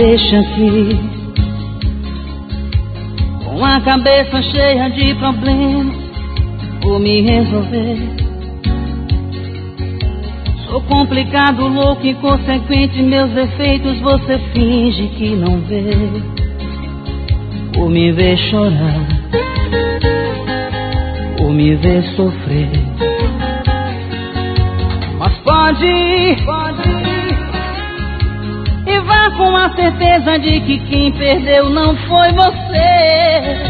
deixa aqui com a cabeça cheia de problemas. Vou me resolver. Sou complicado, louco, inconsequente. Meus defeitos você finge que não vê. Por me ver chorar, por me ver sofrer. Mas pode ir, e vá com a certeza de que quem perdeu não foi você.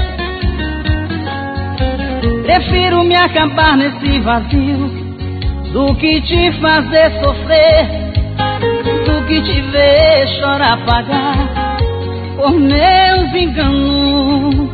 Prefiro me acabar nesse vazio do que te fazer sofrer, do que te ver chorar, pagar por meus enganos.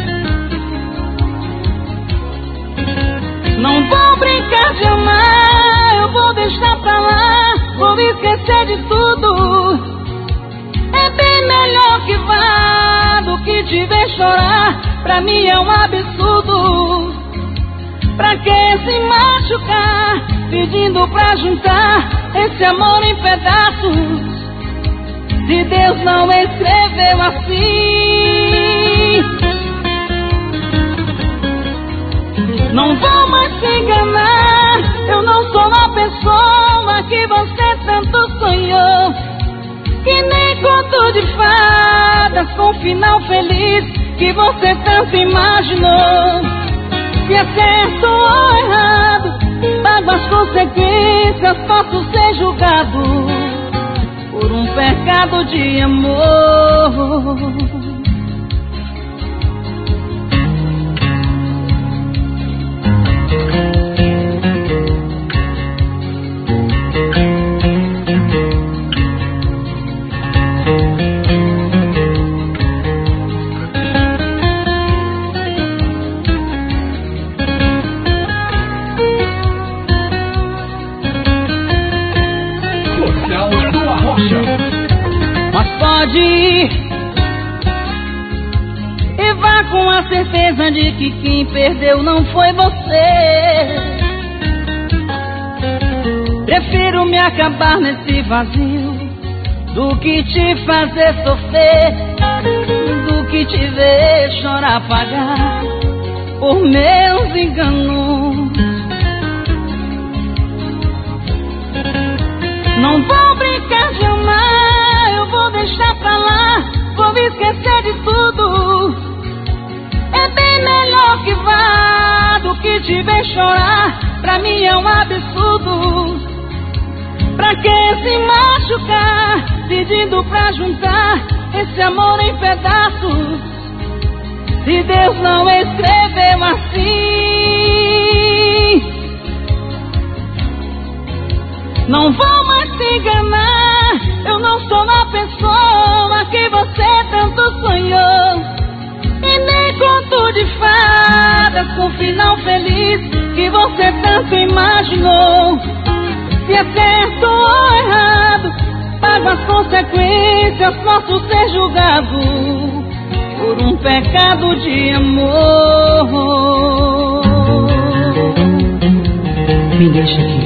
Não vou brincar de amar, eu vou deixar pra lá, vou esquecer de tudo. É bem melhor que vá do que te ver chorar, pra mim é um absurdo. Pra que se machucar, pedindo pra juntar esse amor em pedaços, se Deus não escreveu assim? Não vou mais te enganar, eu não sou a pessoa que você tanto sonhou, que nem conto de fadas com final feliz que você tanto imaginou. Se é certo ou errado, pago as consequências, posso ser julgado por um pecado de amor. Mas pode ir, e vá com a certeza de que quem perdeu não foi você. Prefiro me acabar nesse vazio do que te fazer sofrer, do que te ver chorar, pagar por meus enganos. Não vou brincar de amar, eu vou deixar pra lá, vou esquecer de tudo. É bem melhor que vá do que te ver chorar, pra mim é um absurdo. Pra que se machucar, pedindo pra juntar esse amor em pedaços, se Deus não escreveu assim? Não vou mais te enganar, eu não sou a pessoa que você tanto sonhou, e nem conto de fadas com final feliz que você tanto imaginou. Se é certo ou errado, pago as consequências, posso ser julgado por um pecado de amor. Me deixa aqui